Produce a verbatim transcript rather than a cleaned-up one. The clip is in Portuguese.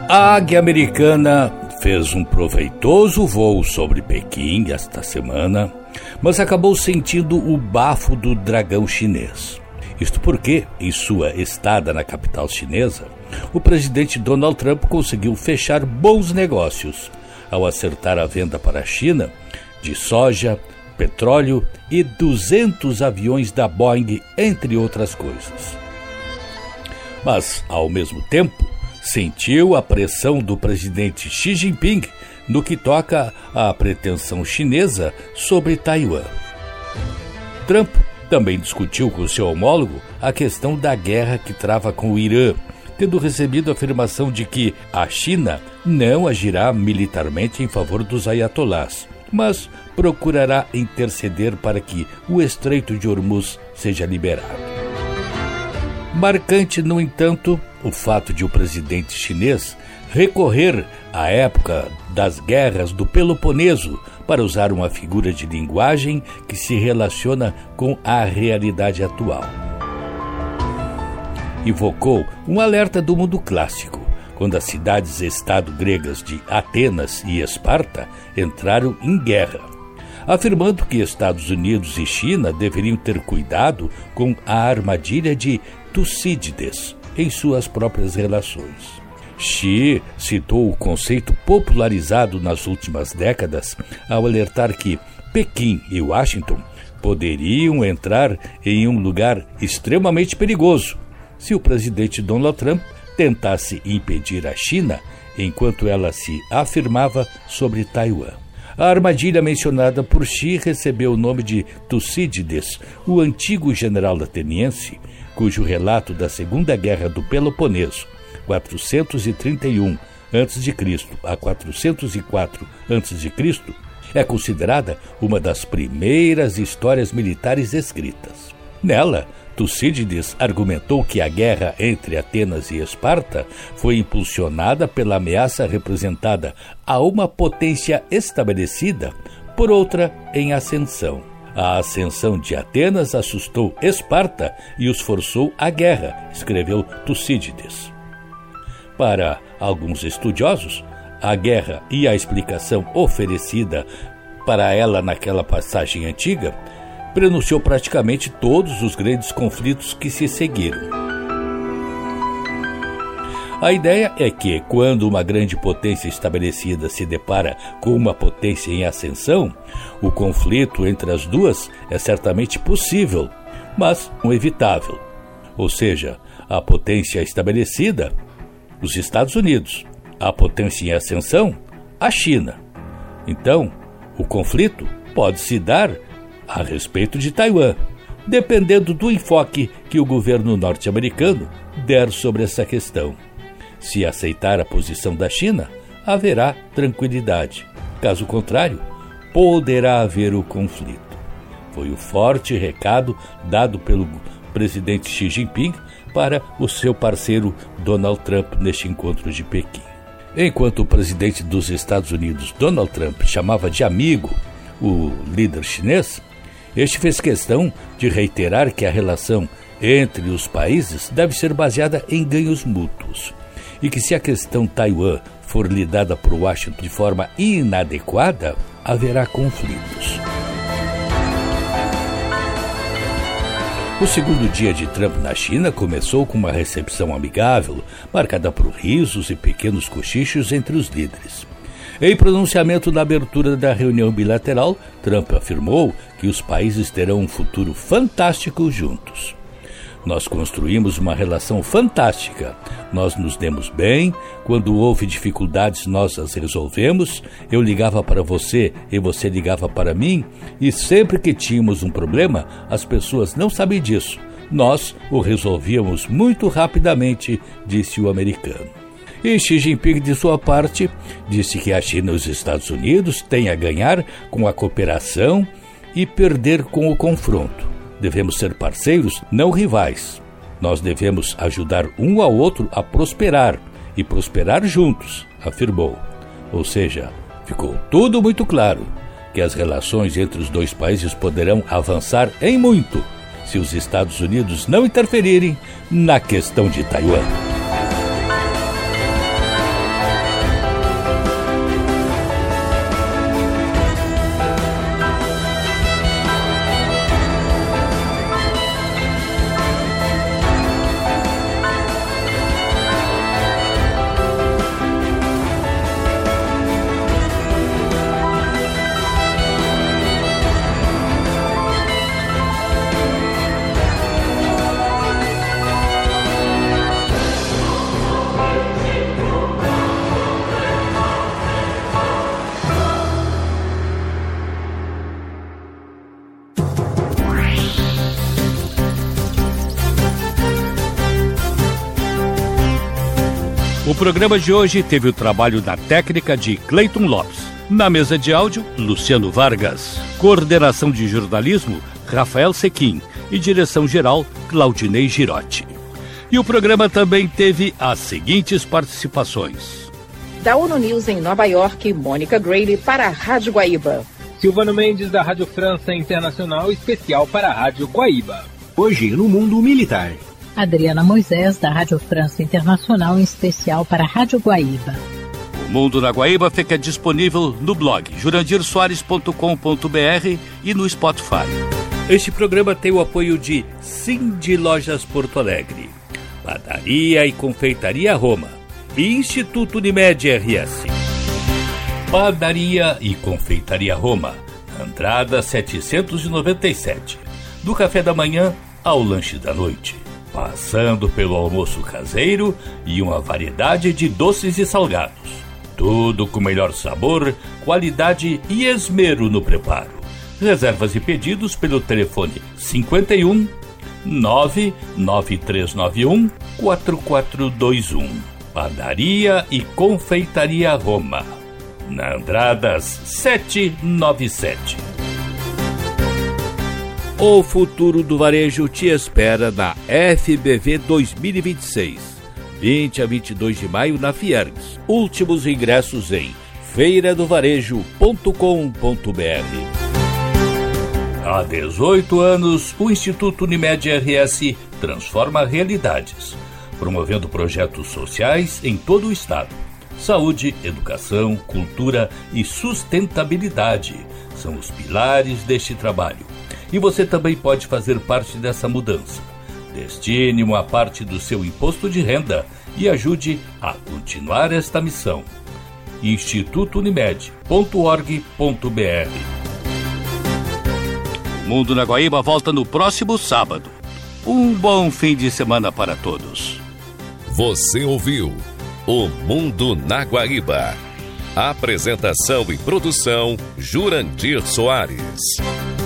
A águia americana fez um proveitoso voo sobre Pequim esta semana, mas acabou sentindo o bafo do dragão chinês. Isto porque, em sua estada na capital chinesa, o presidente Donald Trump conseguiu fechar bons negócios ao acertar a venda para a China de soja, petróleo e duzentos aviões da Boeing, entre outras coisas. Mas, ao mesmo tempo, sentiu a pressão do presidente Xi Jinping no que toca à pretensão chinesa sobre Taiwan. Trump também discutiu com seu homólogo a questão da guerra que trava com o Irã, tendo recebido a afirmação de que a China não agirá militarmente em favor dos ayatolás, mas procurará interceder para que o Estreito de Hormuz seja liberado. Marcante, no entanto, o fato de o presidente chinês recorrer à época das guerras do Peloponeso para usar uma figura de linguagem que se relaciona com a realidade atual. Invocou um alerta do mundo clássico, quando as cidades-estado gregas de Atenas e Esparta entraram em guerra, afirmando que Estados Unidos e China deveriam ter cuidado com a armadilha de Tucídides em suas próprias relações. Xi citou o conceito popularizado nas últimas décadas ao alertar que Pequim e Washington poderiam entrar em um lugar extremamente perigoso se o presidente Donald Trump tentasse impedir a China enquanto ela se afirmava sobre Taiwan. A armadilha mencionada por Xi recebeu o nome de Tucídides, o antigo general ateniense, cujo relato da Segunda Guerra do Peloponeso, quatrocentos e trinta e um antes de Cristo a quatrocentos e quatro antes de Cristo, é considerada uma das primeiras histórias militares escritas. Nela, Tucídides argumentou que a guerra entre Atenas e Esparta foi impulsionada pela ameaça representada a uma potência estabelecida por outra em ascensão. A ascensão de Atenas assustou Esparta e os forçou à guerra, escreveu Tucídides. Para alguns estudiosos, a guerra e a explicação oferecida para ela naquela passagem antiga prenunciou praticamente todos os grandes conflitos que se seguiram. A ideia é que, quando uma grande potência estabelecida se depara com uma potência em ascensão, o conflito entre as duas é certamente possível, mas inevitável. Ou seja, a potência estabelecida, os Estados Unidos, a potência em ascensão, a China. Então, o conflito pode se dar a respeito de Taiwan, dependendo do enfoque que o governo norte-americano der sobre essa questão. Se aceitar a posição da China, haverá tranquilidade. Caso contrário, poderá haver o conflito. Foi o forte recado dado pelo presidente Xi Jinping para o seu parceiro Donald Trump neste encontro de Pequim. Enquanto o presidente dos Estados Unidos, Donald Trump, chamava de amigo o líder chinês, este fez questão de reiterar que a relação entre os países deve ser baseada em ganhos mútuos e que se a questão Taiwan for lidada por Washington de forma inadequada, haverá conflitos. O segundo dia de Trump na China começou com uma recepção amigável, marcada por risos e pequenos cochichos entre os líderes. Em pronunciamento na abertura da reunião bilateral, Trump afirmou que os países terão um futuro fantástico juntos. Nós construímos uma relação fantástica. Nós nos demos bem. Quando houve dificuldades, nós as resolvemos. Eu ligava para você e você ligava para mim. E sempre que tínhamos um problema, as pessoas não sabem disso. Nós o resolvíamos muito rapidamente, disse o americano. E Xi Jinping, de sua parte, disse que a China e os Estados Unidos têm a ganhar com a cooperação e perder com o confronto. Devemos ser parceiros, não rivais. Nós devemos ajudar um ao outro a prosperar e prosperar juntos, afirmou. Ou seja, ficou tudo muito claro que as relações entre os dois países poderão avançar em muito se os Estados Unidos não interferirem na questão de Taiwan. O programa de hoje teve o trabalho na técnica de Cleiton Lopes. Na mesa de áudio, Luciano Vargas. Coordenação de jornalismo, Rafael Sequim. E direção-geral, Claudinei Girotti. E o programa também teve as seguintes participações. Da ONU News em Nova York, Mônica Grayle para a Rádio Guaíba. Silvano Mendes, da Rádio França Internacional, especial para a Rádio Guaíba. Hoje, no mundo militar. Adriana Moisés, da Rádio França Internacional, em especial para a Rádio Guaíba. O Mundo na Guaíba fica disponível no blog jurandir soares ponto com ponto b r e no Spotify. Este programa tem o apoio de Cindy Lojas Porto Alegre, Padaria e Confeitaria Roma e Instituto Unimed R S. Padaria e Confeitaria Roma, Andrada setecentos e noventa e sete. Do café da manhã ao lanche da noite, passando pelo almoço caseiro e uma variedade de doces e salgados. Tudo com melhor sabor, qualidade e esmero no preparo. Reservas e pedidos pelo telefone cinquenta e um, nove nove três nove um, quatro quatro dois um. Padaria e Confeitaria Roma, na Andradas setecentos e noventa e sete. O futuro do varejo te espera na F B V dois mil e vinte e seis, vinte a vinte e dois de maio na Fiergs. Últimos ingressos em feira do varejo ponto com ponto b r. Há dezoito anos, o Instituto Unimed R S transforma realidades, promovendo projetos sociais em todo o estado. Saúde, educação, cultura e sustentabilidade são os pilares deste trabalho. E você também pode fazer parte dessa mudança. Destine uma parte do seu imposto de renda e ajude a continuar esta missão. instituto unimed ponto org ponto b r. O Mundo na Guaíba volta no próximo sábado. Um bom fim de semana para todos. Você ouviu O Mundo na Guaíba. Apresentação e produção, Jurandir Soares.